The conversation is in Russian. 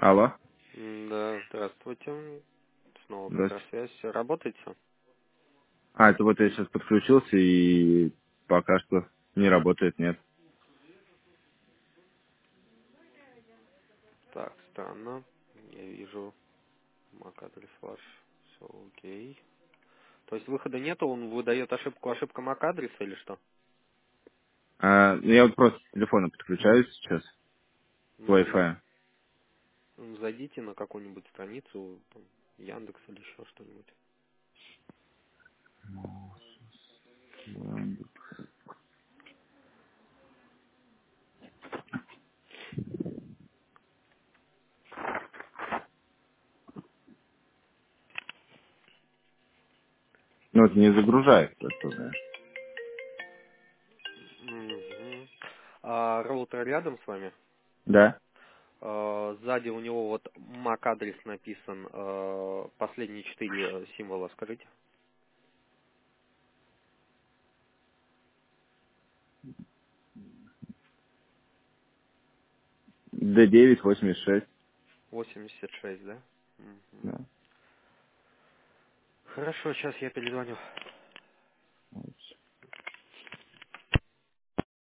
Алло. Да, здравствуйте. Снова Здравствуйте. Петросвязь. Работаете? Это вот я сейчас подключился и пока что не работает, нет. Так, странно. Я вижу MAC-адрес ваш. Все окей. То есть выхода нету, он выдает ошибка MAC-адреса или что? Я вот просто с телефона подключаюсь сейчас к Ну, Wi-Fi. зайдите на какую-нибудь страницу, там, Яндекс или еще что-нибудь. Ну, это не загружается оттуда. Мгм. А роутер рядом с вами? Да. Сзади у него вот MAC-адрес написан. Последние 4 символа скажите. D986. 86, да? Мгм. Да. Хорошо, сейчас я перезвоню.